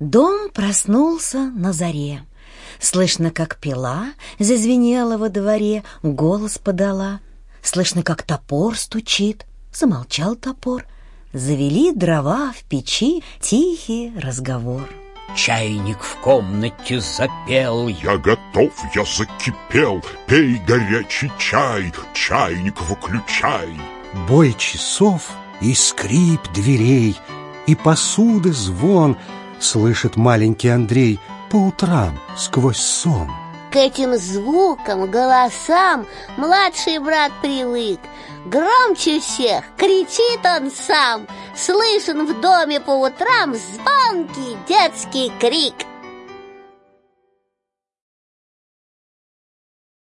Дом проснулся на заре. Слышно, как пила зазвенела во дворе, голос подала. Слышно, как топор стучит, замолчал топор. Завели дрова в печи, тихий разговор. Чайник в комнате запел: я готов, я закипел, пей горячий чай, чайник выключай. Бой часов и скрип дверей, и посуды звон слышит маленький Андрей по утрам сквозь сон. К этим звукам, голосам младший брат привык. Громче всех кричит он сам. Слышен в доме по утрам звонкий детский крик.